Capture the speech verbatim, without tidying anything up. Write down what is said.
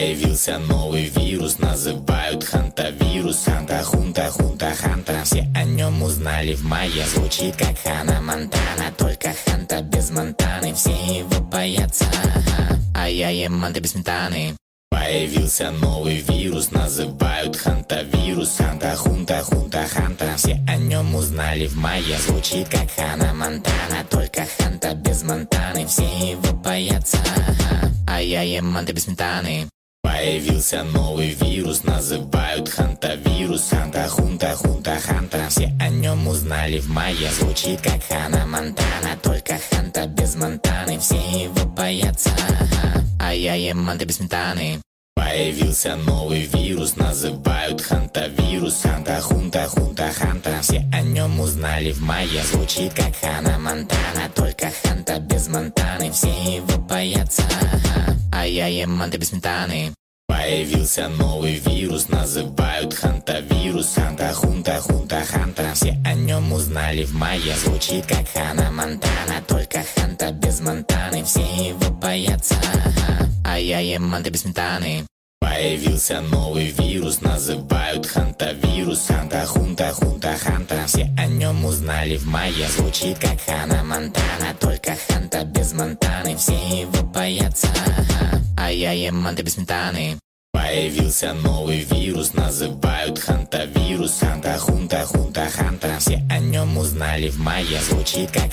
Появился новый вирус, называют хантавирус. Ханта, хунта, хунта, ханта. Все о нем узнали в мае. Звучит как Хана Монтана, только ханта без Монтаны. Все его боятся, а я ем манты без сметаны. Появился новый вирус, называют хантавирус. Ханта, хунта, хунта, ханта. Все о нем узнали в мае. Звучит как Хана Монтана, только ханта без Монтаны. Все его боятся, а я ем манты без сметаны. Появился новый вирус, называют хантавирус. Ханта, хунта, хунта, ханта. Все о нем узнали в мае. Звучит как Хана Монтана, только ханта без Монтаны. Все его боятся, а я ем манты без сметаны. Появился новый вирус, называют хантавирус. Ханта, хунта, хунта, ханта. Все о нем узнали в мае. Звучит как Хана Монтана, только ханта без Монтаны. Все его боятся, а я ем манты без сметаны. Появился новый вирус, называют хантавирус. Ханта, хунта, хунта, ханта. Все о нем узнали в мае. Звучит как Хана Монтана, только ханта без Монтаны. Все его боятся, а я ем манты без сметаны. Появился новый вирус, называют хантавирус. Ханта, хунта, хунта, ханта. Все о нем узнали в мае. Звучит как Хана Монтана, только ханта без Монтаны. Все его боятся, а я ем манты без сметаны. Появился новый вирус, называют хантавирус. Ханта, хунта, хунта, ханта. Все о нем узнали в мае. Звучит как